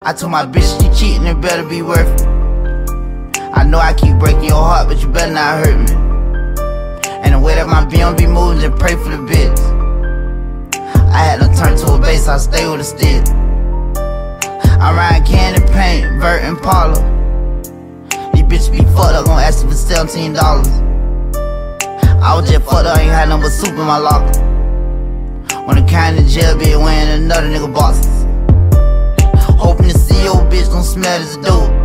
I told my bitch you cheating, it better be worth it. I know I keep breaking your heart, but you better not hurt me. And the way that my BM moves, just pray for the bitch. I had to turn to a bass, I stay with a stick. I'm riding candy paint, Vert and Paula. These bitches be fucked up, gon' ask you for $17. I was just fucked up, ain't had no but soup in my locker. When the kind of jail be wearing another nigga boxes. Hoping to see your bitch gon' smell this dope.